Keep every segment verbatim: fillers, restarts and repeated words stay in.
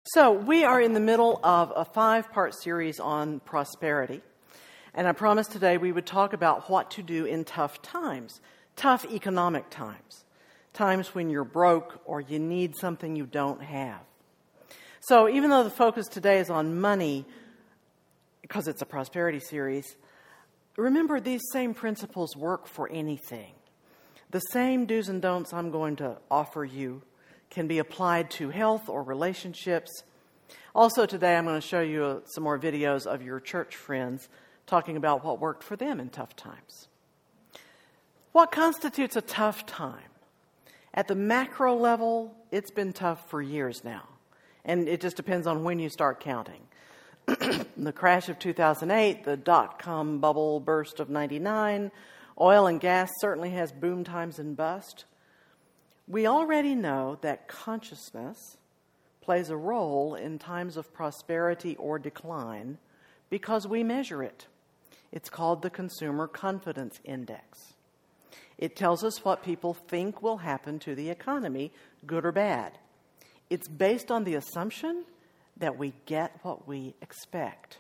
So we are in the middle of a five-part series on prosperity, and I promised today we would talk about what to do in tough times, tough economic times, times when you're broke or you need something you don't have. So even though the focus today is on money, because it's a prosperity series, remember these same principles work for anything. The same do's and don'ts I'm going to offer you can be applied to health or relationships. Also today I'm going to show you uh, some more videos of your church friends talking about what worked for them in tough times. What constitutes a tough time? At the macro level, it's been tough for years now, and it just depends on when you start counting. The crash of two thousand eight, the dot-com bubble burst of ninety-nine, oil and gas certainly has boom times and bust. We already know that consciousness plays a role in times of prosperity or decline because we measure it. It's called the Consumer Confidence Index. It tells us what people think will happen to the economy, good or bad. It's based on the assumption that we get what we expect.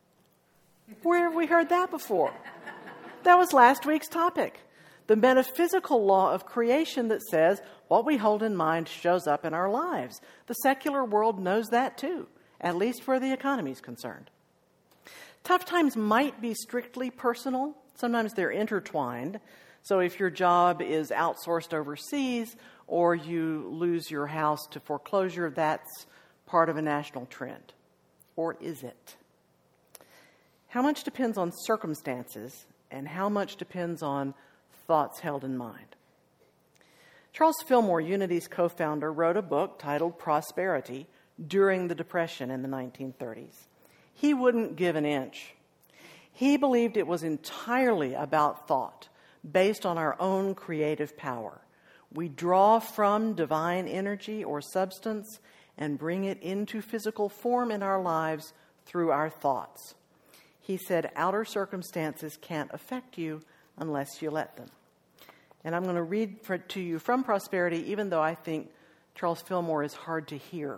Where have we heard that before? That was last week's topic. The metaphysical law of creation that says what we hold in mind shows up in our lives. The secular world knows that too, at least where the economy is concerned. Tough times might be strictly personal. Sometimes they're intertwined. So if your job is outsourced overseas or you lose your house to foreclosure, that's part of a national trend. Or is it? How much depends on circumstances and how much depends on thoughts held in mind? Charles Fillmore, Unity's co-founder, wrote a book titled Prosperity during the Depression in the nineteen thirties. He wouldn't give an inch. He believed it was entirely about thought, based on our own creative power. We draw from divine energy or substance and bring it into physical form in our lives through our thoughts. He said, outer circumstances can't affect you unless you let them. And I'm going to read for, to you from Prosperity, even though I think Charles Fillmore is hard to hear.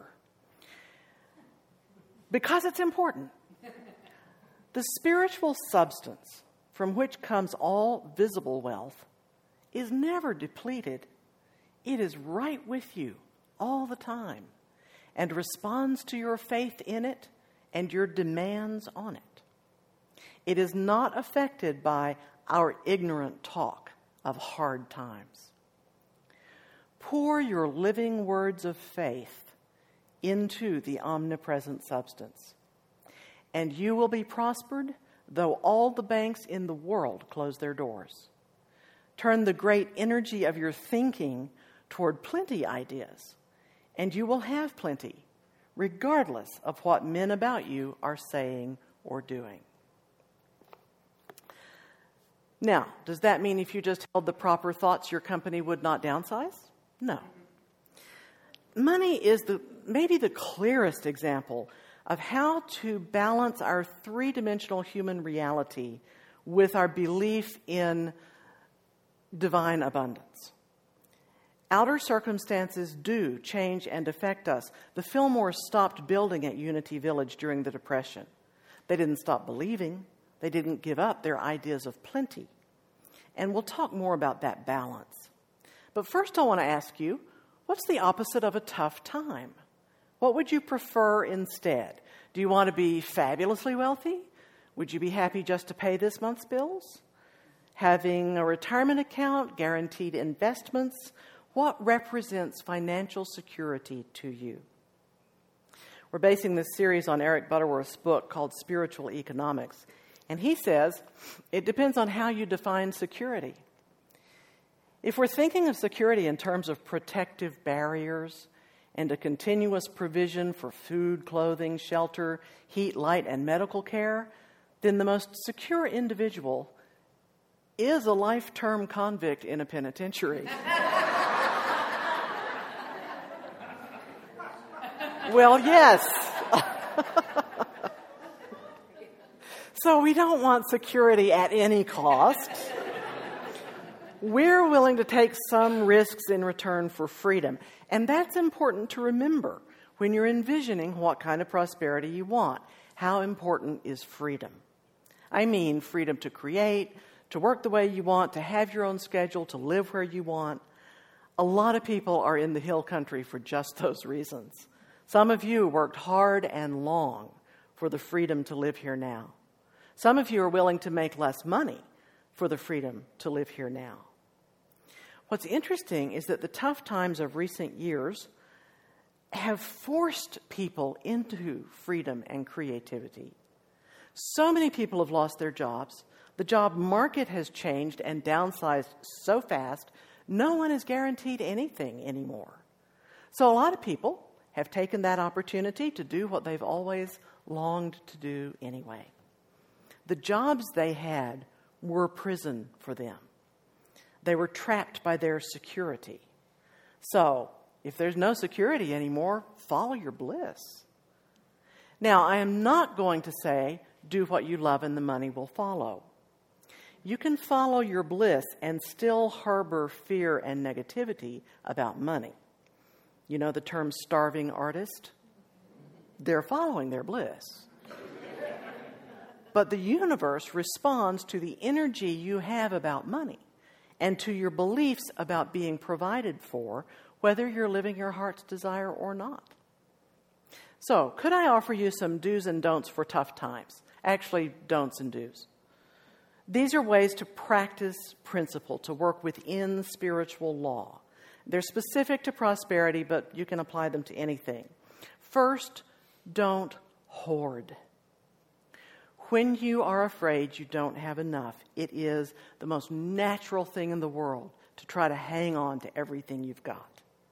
Because it's important. The spiritual substance from which comes all visible wealth is never depleted. It is right with you all the time and responds to your faith in it and your demands on it. It is not affected by our ignorant talk of hard times. Pour your living words of faith into the omnipresent substance, and you will be prospered though all the banks in the world close their doors. Turn the great energy of your thinking toward plenty ideas, and you will have plenty, regardless of what men about you are saying or doing. Now, does that mean if you just held the proper thoughts, your company would not downsize? No. Money is the maybe the clearest example of how to balance our three-dimensional human reality with our belief in divine abundance. Outer circumstances do change and affect us. The Fillmores stopped building at Unity Village during the Depression. They didn't stop believing. They didn't give up their ideas of plenty. And we'll talk more about that balance. But first I want to ask you, what's the opposite of a tough time? What would you prefer instead? Do you want to be fabulously wealthy? Would you be happy just to pay this month's bills? Having a retirement account, guaranteed investments? What represents financial security to you? We're basing this series on Eric Butterworth's book called Spiritual Economics. And he says, it depends on how you define security. If we're thinking of security in terms of protective barriers and a continuous provision for food, clothing, shelter, heat, light, and medical care, then the most secure individual is a life-term convict in a penitentiary. Well, yes. So we don't want security at any cost. We're willing to take some risks in return for freedom. And that's important to remember. when you're envisioning what kind of prosperity you want. How important is freedom? I mean freedom to create, to work the way you want, to have your own schedule, to live where you want. A lot of people are in the hill country for just those reasons. Some of you worked hard and long for the freedom to live here now. Some of you are willing to make less money for the freedom to live here now. What's interesting is that the tough times of recent years have forced people into freedom and creativity. So many people have lost their jobs. The job market has changed and downsized so fast, no one is guaranteed anything anymore. So a lot of people have taken that opportunity to do what they've always longed to do anyway. The jobs they had were prison for them. They were trapped by their security. So, if there's no security anymore, follow your bliss. Now, I am not going to say, do what you love and the money will follow. You can follow your bliss and still harbor fear and negativity about money. You know the term starving artist? They're following their bliss. But the universe responds to the energy you have about money and to your beliefs about being provided for, whether you're living your heart's desire or not. So, could I offer you some do's and don'ts for tough times? Actually, don'ts and do's. These are ways to practice principle, to work within spiritual law. They're specific to prosperity, but you can apply them to anything. First, don't hoard. When you are afraid you don't have enough, it is the most natural thing in the world to try to hang on to everything you've got.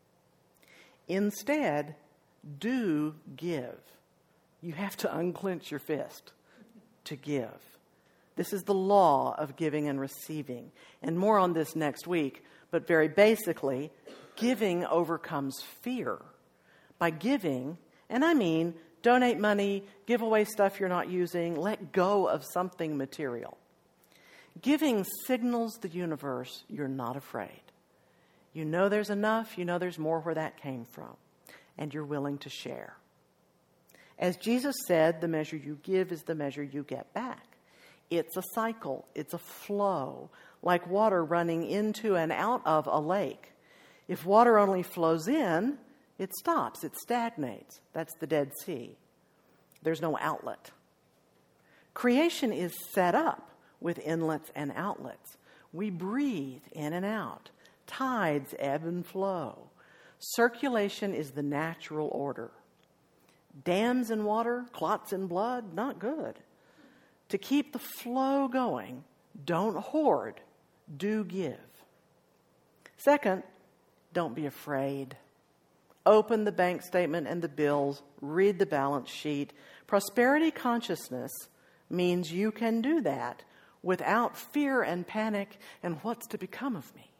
Instead, do give. You have to unclench your fist to give. This is the law of giving and receiving. And more on this next week, but very basically, giving overcomes fear. By giving, and I mean donate money, give away stuff you're not using, let go of something material. Giving signals the universe you're not afraid. You know there's enough, you know there's more where that came from, and you're willing to share. As Jesus said, the measure you give is the measure you get back. It's a cycle, it's a flow, like water running into and out of a lake. If water only flows in, it stops, it stagnates. That's the Dead Sea. There's no outlet. Creation is set up with inlets and outlets. We breathe in and out. Tides ebb and flow. Circulation is the natural order. Dams in water, clots in blood, not good. To keep the flow going, don't hoard, do give. Second, don't be afraid. Open the bank statement and the bills, read the balance sheet. Prosperity consciousness means you can do that without fear and panic and what's to become of me.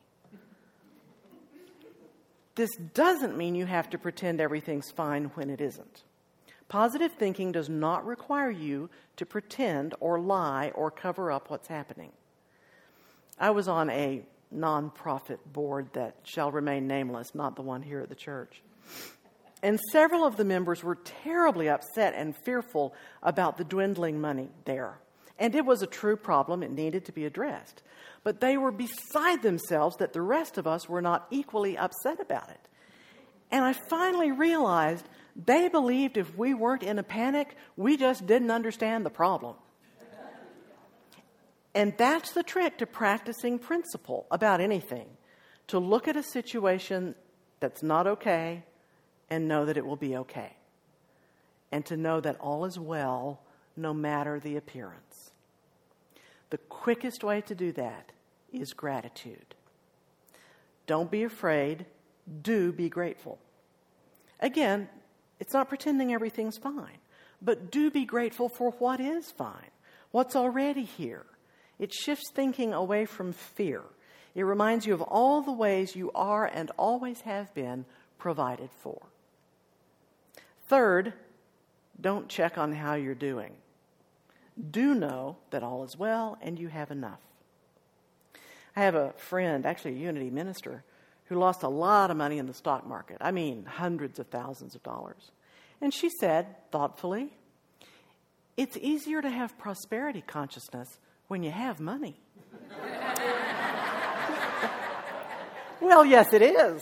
This doesn't mean you have to pretend everything's fine when it isn't. Positive thinking does not require you to pretend or lie or cover up what's happening. I was on a nonprofit board that shall remain nameless, not the one here at the church. And several of the members were terribly upset and fearful about the dwindling money there. And it was a true problem. It needed to be addressed. But they were beside themselves that the rest of us were not equally upset about it. And I finally realized they believed if we weren't in a panic, we just didn't understand the problem. And that's the trick to practicing principle about anything. To look at a situation that's not okay and know that it will be okay. And to know that all is well, no matter the appearance. The quickest way to do that is gratitude. Don't be afraid. Do be grateful. Again, it's not pretending everything's fine, but do be grateful for what is fine, what's already here. It shifts thinking away from fear. It reminds you of all the ways you are and always have been provided for. Third, don't check on how you're doing. Do know that all is well and you have enough. I have a friend, actually a Unity minister, who lost a lot of money in the stock market. I mean, hundreds of thousands of dollars. And she said, thoughtfully, "It's easier to have prosperity consciousness when you have money." Well, yes, it is.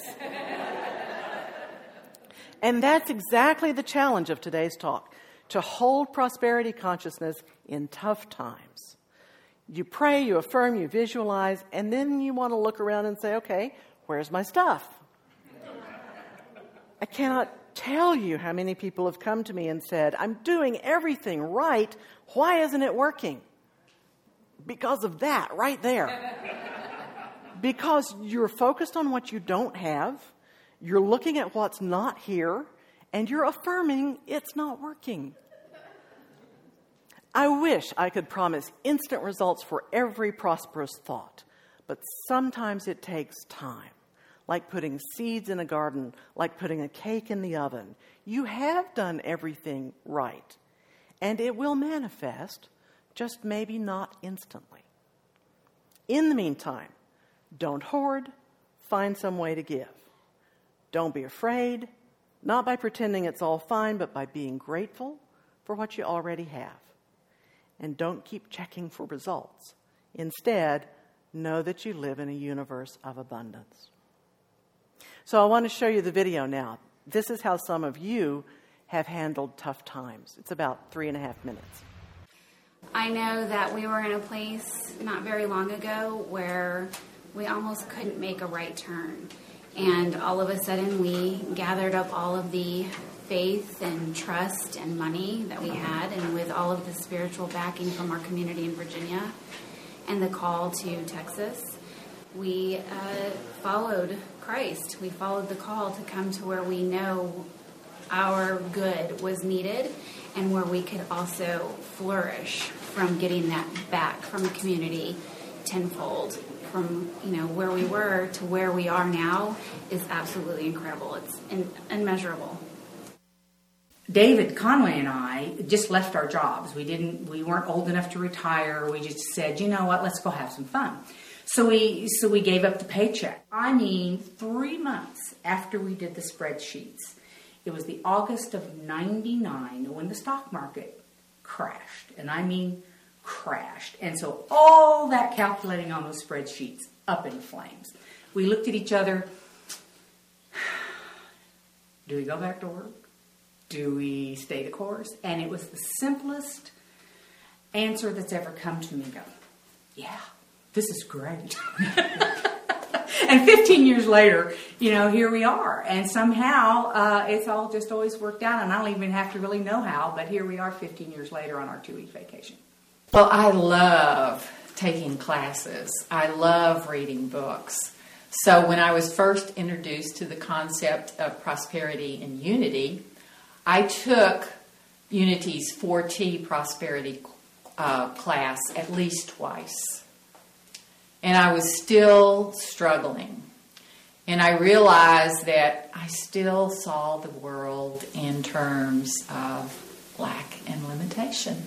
And that's exactly the challenge of today's talk, to hold prosperity consciousness in tough times. You pray, you affirm, you visualize, and then you want to look around and say, okay, where's my stuff? I cannot tell you how many people have come to me and said, I'm doing everything right. Why isn't it working? Because of that right there. Because you're focused on what you don't have, you're looking at what's not here, and you're affirming it's not working. I wish I could promise instant results for every prosperous thought, but sometimes it takes time. Like putting seeds in a garden, like putting a cake in the oven. You have done everything right, and it will manifest, just maybe not instantly. In the meantime, don't hoard, find some way to give. Don't be afraid, not by pretending it's all fine, but by being grateful for what you already have. And don't keep checking for results. Instead, know that you live in a universe of abundance. So I want to show you the video now. This is how some of you have handled tough times. It's about three and a half minutes. I know that we were in a place not very long ago where we almost couldn't make a right turn. And all of a sudden we gathered up all of the faith and trust and money that we had, and with all of the spiritual backing from our community in Virginia and the call to Texas, we uh, followed Christ. We followed the call to come to where we know our good was needed and where we could also flourish from getting that back from the community tenfold. From, you know, where we were to where we are now is absolutely incredible. It's in, immeasurable. David Conway and I just left our jobs. We didn't, we weren't old enough to retire. We just said, you know what, let's go have some fun. So we, so we gave up the paycheck. I mean, three months after we did the spreadsheets, it was the August of ninety-nine when the stock market crashed. And I mean, crashed. And so all that calculating on those spreadsheets up in flames. We looked at each other. Do we go back to work? Do we stay the course? And it was the simplest answer that's ever come to me. Go, yeah, this is great. And fifteen years later, you know, here we are. And somehow uh, it's all just always worked out. And I don't even have to really know how, but here we are fifteen years later on our two-week vacation. Well, I love taking classes. I love reading books. So when I was first introduced to the concept of prosperity and unity, I took Unity's four T prosperity uh, class at least twice. And I was still struggling. And I realized that I still saw the world in terms of lack and limitation.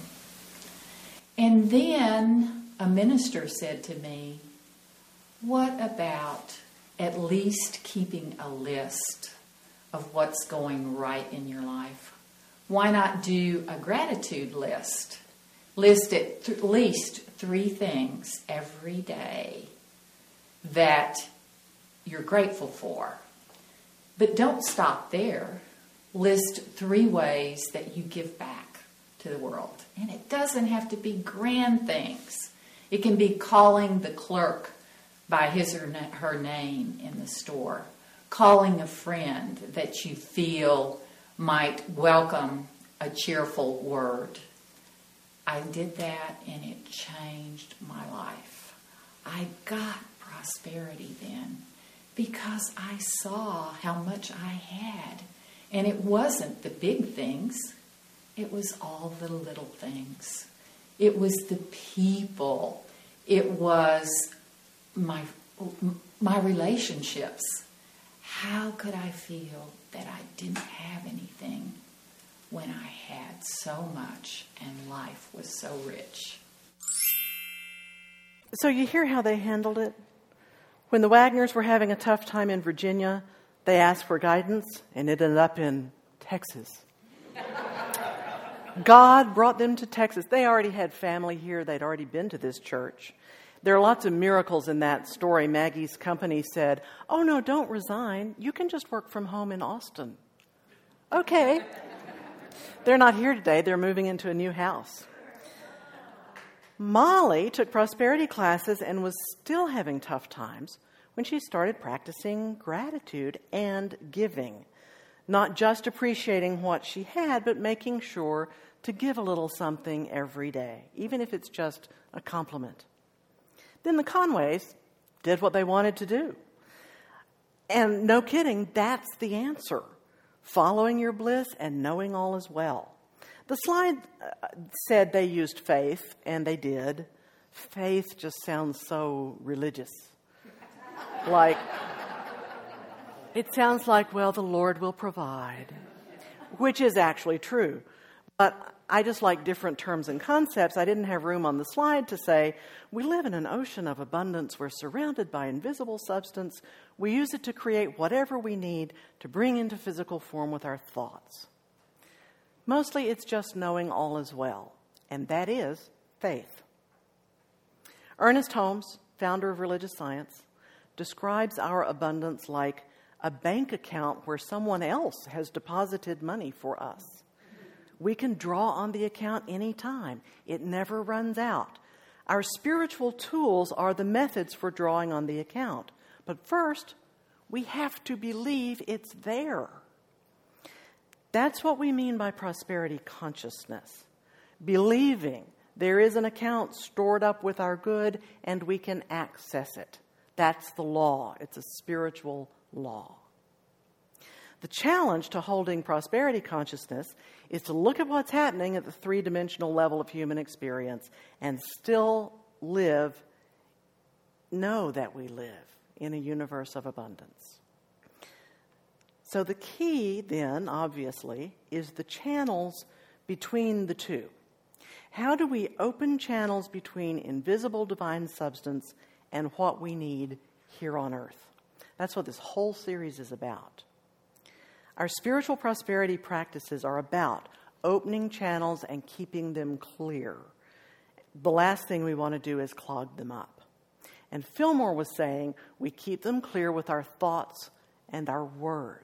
And then a minister said to me, what about at least keeping a list of what's going right in your life? Why not do a gratitude list? List at th- least three things every day that you're grateful for. But don't stop there. List three ways that you give back to the world. And it doesn't have to be grand things. It can be calling the clerk by his or her name in the store, calling a friend that you feel might welcome a cheerful word. I did that and it changed my life. I got prosperity then because I saw how much I had. And it wasn't the big things. It was all the little things. It was the people. It was my my relationships. How could I feel that I didn't have anything when I had so much and life was so rich? So you hear how they handled it? When the Wagners were having a tough time in Virginia, they asked for guidance, and it ended up in Texas. God brought them to Texas. They already had family here. They'd already been to this church. There are lots of miracles in that story. Maggie's company said, "Oh, no, don't resign. You can just work from home in Austin." Okay. They're not here today. They're moving into a new house. Molly took prosperity classes and was still having tough times when she started practicing gratitude and giving. Not just appreciating what she had, but making sure to give a little something every day, even if it's just a compliment. Then the Conways did what they wanted to do. And no kidding, that's the answer. Following your bliss and knowing all is well. The slide said they used faith, and they did. Faith just sounds so religious. Like, it sounds like, well, the Lord will provide, which is actually true. But I just like different terms and concepts. I didn't have room on the slide to say, we live in an ocean of abundance. We're surrounded by invisible substance. We use it to create whatever we need to bring into physical form with our thoughts. Mostly it's just knowing all is well, and that is faith. Ernest Holmes, founder of Religious Science, describes our abundance like a bank account where someone else has deposited money for us. We can draw on the account anytime. It never runs out. Our spiritual tools are the methods for drawing on the account. But first, we have to believe it's there. That's what we mean by prosperity consciousness. Believing there is an account stored up with our good and we can access it. That's the law. It's a spiritual law. The challenge to holding prosperity consciousness is to look at what's happening at the three-dimensional level of human experience and still live, know that we live in a universe of abundance. So the key then, obviously, is the channels between the two. How do we open channels between invisible divine substance and what we need here on earth? That's what this whole series is about. Our spiritual prosperity practices are about opening channels and keeping them clear. The last thing we want to do is clog them up. And Fillmore was saying we keep them clear with our thoughts and our words.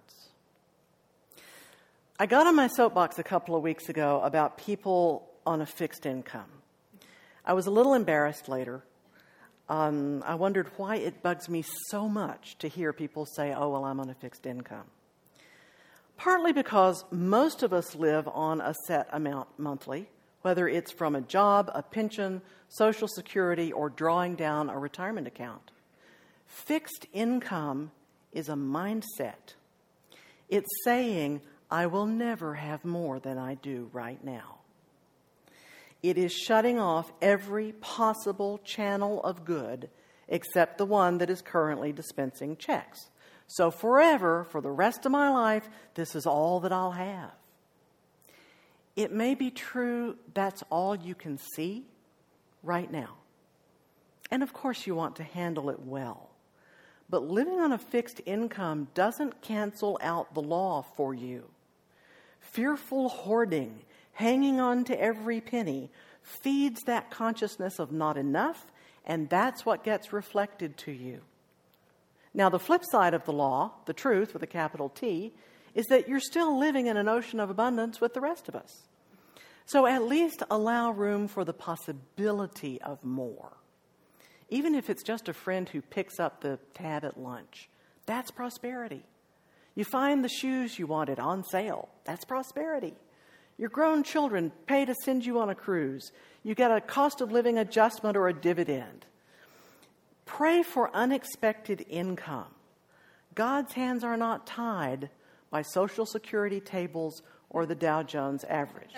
I got on my soapbox a couple of weeks ago about people on a fixed income. I was a little embarrassed later. Um, I wondered why it bugs me so much to hear people say, oh, well, I'm on a fixed income. Partly because most of us live on a set amount monthly, whether it's from a job, a pension, Social Security, or drawing down a retirement account. Fixed income is a mindset. It's saying, I will never have more than I do right now. It is shutting off every possible channel of good except the one that is currently dispensing checks. So forever, for the rest of my life, this is all that I'll have. It may be true that's all you can see right now. And of course you want to handle it well. But living on a fixed income doesn't cancel out the law for you. Fearful hoarding, hanging on to every penny, feeds that consciousness of not enough, and that's what gets reflected to you. Now, the flip side of the law, the truth with a capital T, is that you're still living in an ocean of abundance with the rest of us. So at least allow room for the possibility of more. Even if it's just a friend who picks up the tab at lunch, that's prosperity. You find the shoes you wanted on sale, that's prosperity. Your grown children pay to send you on a cruise. You get a cost of living adjustment or a dividend. Pray for unexpected income. God's hands are not tied by Social Security tables or the Dow Jones average.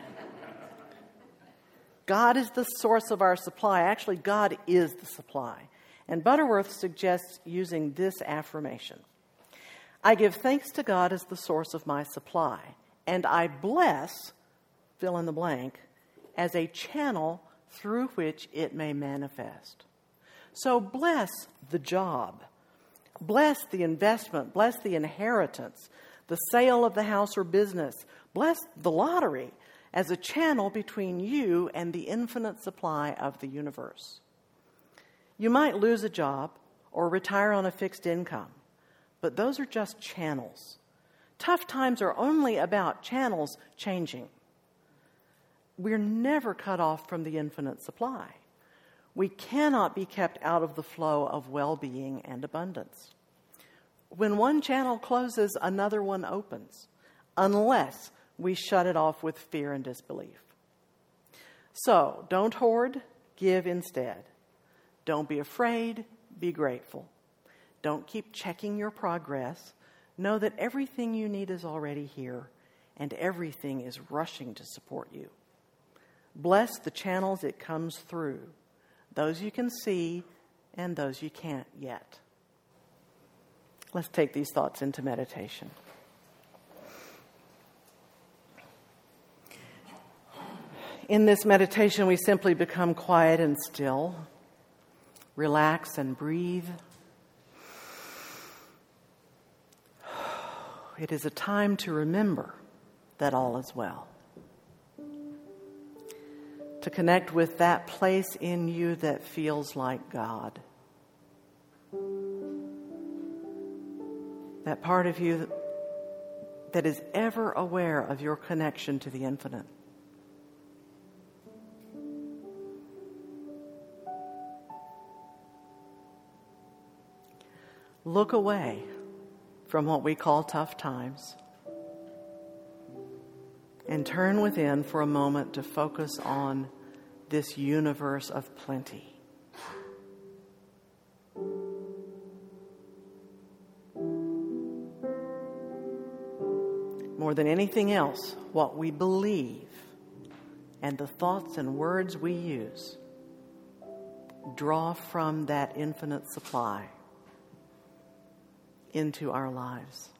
God is the source of our supply. Actually, God is the supply. And Butterworth suggests using this affirmation. I give thanks to God as the source of my supply, and I bless, fill in the blank, as a channel through which it may manifest. So bless the job. Bless the investment. Bless the inheritance, the sale of the house or business. Bless the lottery as a channel between you and the infinite supply of the universe. You might lose a job or retire on a fixed income, but those are just channels. Tough times are only about channels changing. We're never cut off from the infinite supply. We cannot be kept out of the flow of well-being and abundance. When one channel closes, another one opens, unless we shut it off with fear and disbelief. So, don't hoard, give instead. Don't be afraid, be grateful. Don't keep checking your progress. Know that everything you need is already here, and everything is rushing to support you. Bless the channels it comes through, those you can see and those you can't yet. Let's take these thoughts into meditation. In this meditation, we simply become quiet and still, relax and breathe. It is a time to remember that all is well. To connect with that place in you that feels like God. That part of you that is ever aware of your connection to the infinite. Look away from what we call tough times and turn within for a moment to focus on this universe of plenty. More than anything else, what we believe and the thoughts and words we use draw from that infinite supply into our lives.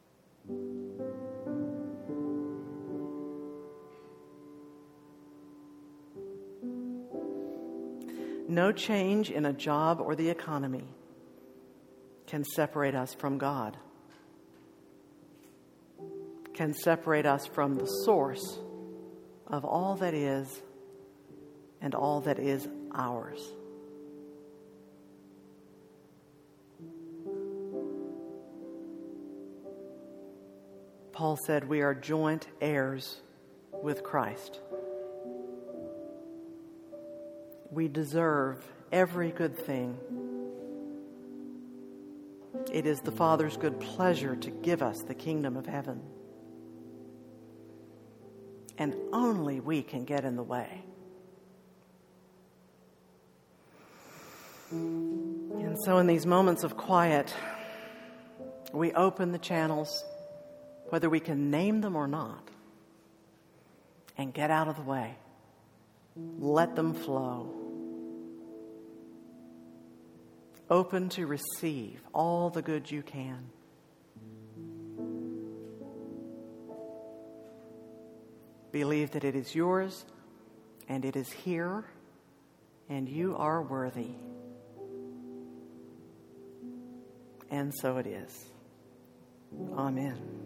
No change in a job or the economy can separate us from God, can separate us from the source of all that is and all that is ours. Paul said we are joint heirs with Christ. We deserve every good thing. It is the Father's good pleasure to give us the kingdom of heaven. And only we can get in the way. And so in these moments of quiet, we open the channels, whether we can name them or not, and get out of the way. Let them flow. Open to receive all the good you can. Believe that it is yours, and it is here, and you are worthy. And so it is. Amen.